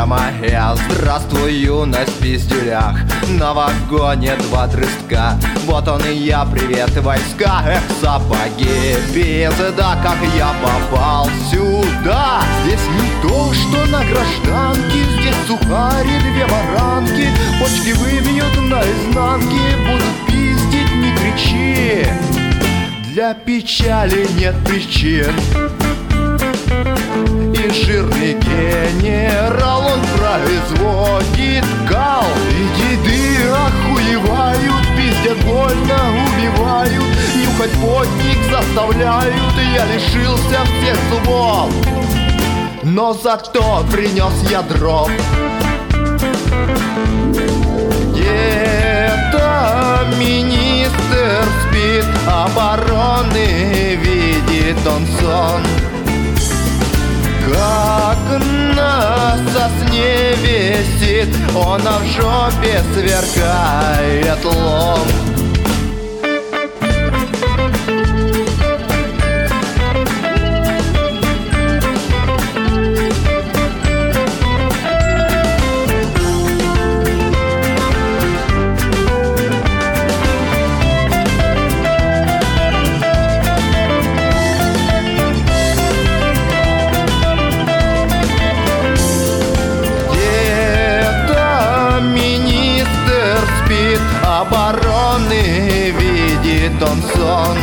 Юная моя, здравствуй, юность в пиздюлях. На вагоне два дрыстка, вот он и я, привет, войска. Эх, сапоги, пизда, как я попал сюда. Здесь не то, что на гражданке, здесь сухари, две баранки. Почки выбьют наизнанке, будут пиздить, не кричи. Для печали нет причин. И жирный генерал, он производит кал. И деды охуевают, пиздят больно, убивают. Нюхать потник заставляют, я лишился всех зубов. Но зато принес я дров. Где-то министр спит, обороны видит он сон. Как на сосне висит он, а в жопе сверкает лом. Обороны видит он сон.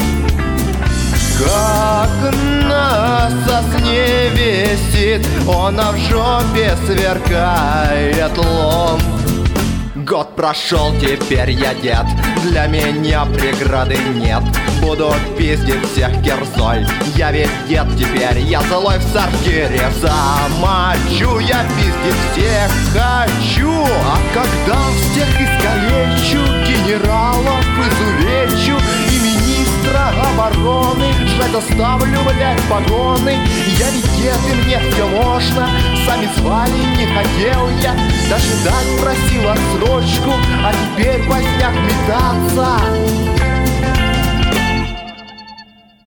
Как на сосне висит он, а в жопе сверкает лом. Год прошел, теперь я дед, для меня преграды нет. Буду пиздить всех кирзой, я ведь дед теперь, я злой в сортире. Замочу, я пиздить всех хочу. А когда всех искалечу, генералов изувечу и министра обороны жрать заставлю, блять, погоны. Я ведь дед, и мне все можно, сами звали, не хотел я. Даже дать просил отсрочку, а теперь во снях метаться.